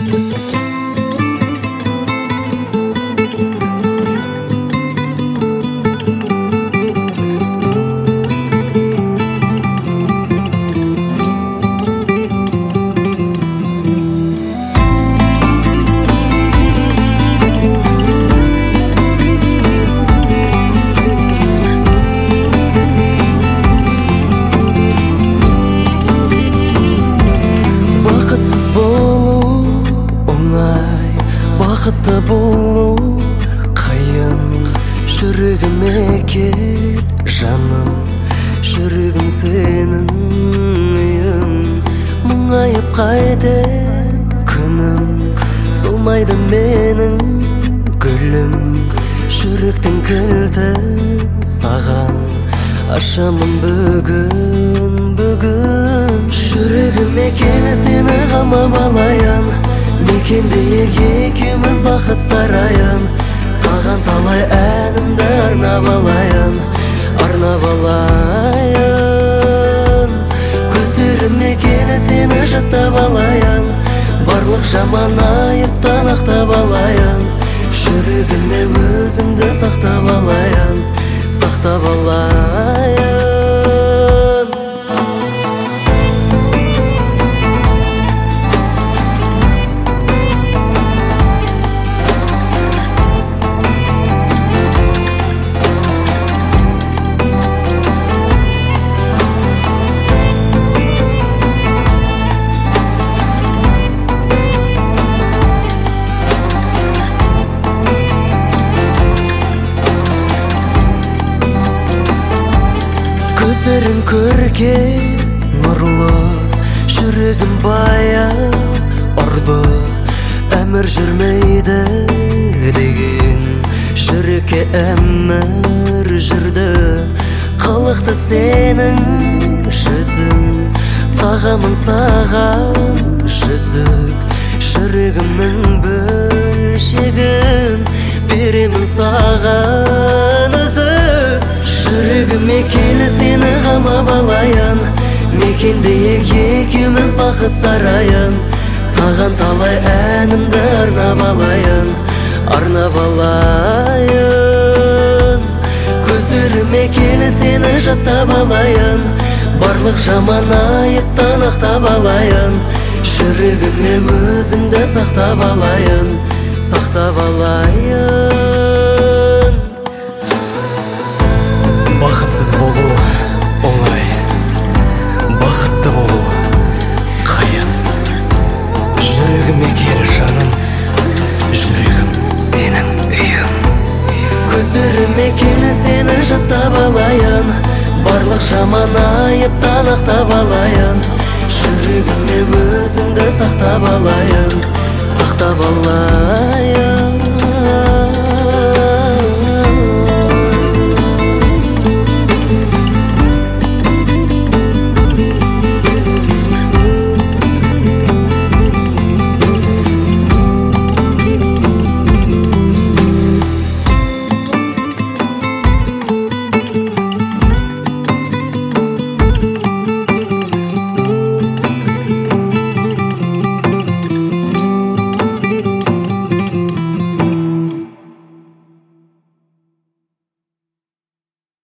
Бақытты болу қиын, жүрегіме кел жаным, жүрегім сенің үйің. Мұңайып қайтем күнім, солмайды менің гүлім. Жүректің кілті саған ашамын бүгін. Жүрегіме кел, сені қамап алайын, мекендейік екеуміз бақыт сарайын. Саған талай әнімді арнап алайын. Көздеріме кел, сені жаттап алайын, барлық жаман айыптан ақтап алайын. Жүрегіме өзіңді сақтап алайын. Көздерің көрге нұрлы, жүрегім баяу ұрды. Әмір жүрмейді деген жүрекке әмір жүрді. Қылықты сенің жүзің, тағамын саған жүзік. Жүрегімнің бөлшегін беремін саған үзік. Жүрегіме кел, сені қамап алайын, мекендейік екеуміз бақыт сарайын. Саған талай әнімді арнап алайын. Көздеріме кел, сені жаттап алайын, барлық жаман айыптан ақтап алайын. Жүрегіме өзіңді сақтап алайын. Бақытсыз болу оңай, бақытты болу қиын. Жүрегіме кел жаным, жүрегім сенің үйің. Көздеріме кел, сені жаттап алайын, барлық жаман айыптан ақтап алайын. Жүрегіме өзіңді сақтап алайын.